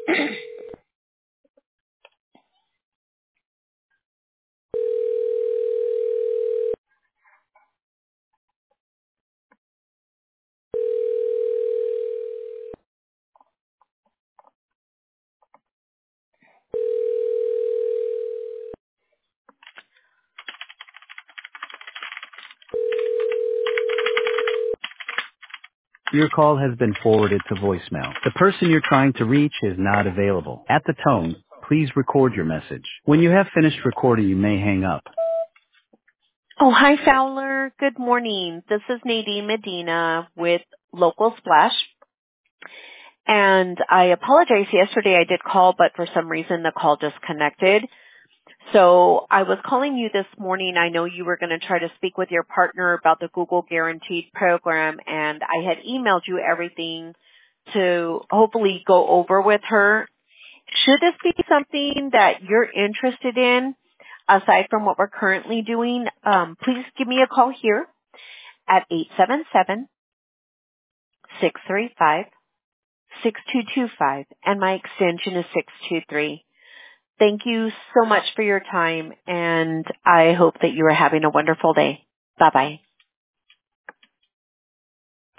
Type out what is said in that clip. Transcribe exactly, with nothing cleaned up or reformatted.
Your call has been forwarded to voicemail. The person you're trying to reach is not available. At the tone, please record your message. When you have finished recording, you may hang up. Oh, hi, Fowler. Good morning. This is Nadine Medina with Local Splash. And I apologize. Yesterday I did call, but for some reason the call disconnected. So I was calling you this morning. I know you were going to try to speak with your partner about the Google Guaranteed program, and I had emailed you everything to hopefully go over with her. Should this be something that you're interested in, aside from what we're currently doing, um, please give me a call here at eight seven seven, six three five, six two two five, and my extension is six two three. Thank you so much for your time, and I hope that you are having a wonderful day. Bye-bye.